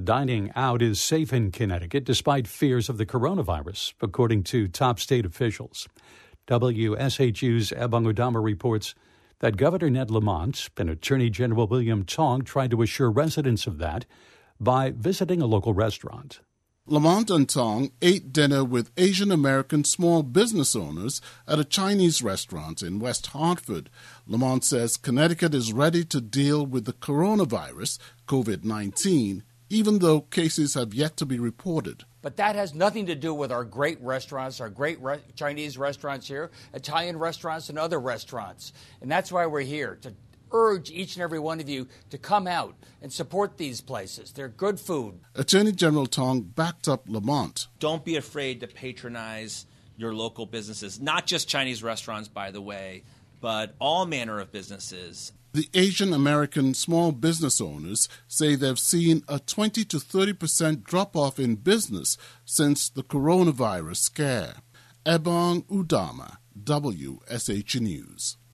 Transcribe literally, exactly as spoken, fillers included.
dining out is safe in Connecticut despite fears of the coronavirus, according to top state officials. W S H U's Ebong Udama reports that Governor Ned Lamont and Attorney General William Tong tried to assure residents of that by visiting a local restaurant. Lamont and Tong ate dinner with Asian American small business owners at a Chinese restaurant in West Hartford. Lamont says Connecticut is ready to deal with the coronavirus, COVID nineteen, even though cases have yet to be reported. But that has nothing to do with our great restaurants, our great re- Chinese restaurants here, Italian restaurants, and other restaurants. And that's why we're here, to urge each and every one of you to come out and support these places. They're good food. Attorney General Tong backed up Lamont. Don't be afraid to patronize your local businesses, not just Chinese restaurants, by the way, but all manner of businesses. The Asian American small business owners say they've seen a twenty to thirty percent drop-off in business since the coronavirus scare. Ebong Udama, W S H News.